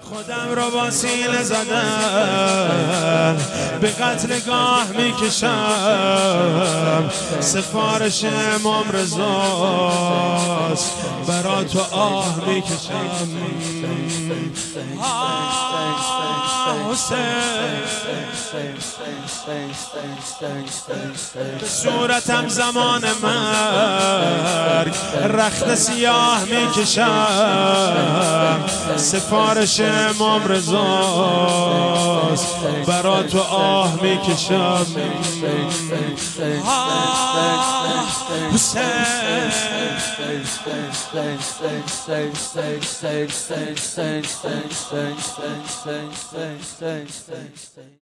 خودم رو با سینه زدم به قتلگاه میکشم، سفارش امام رضاست برا تو آه میکشم. به صورتم زمان مرگ رخت سیاه میکشم، سفارش امام رضاست برا تو آه میکشم. حسین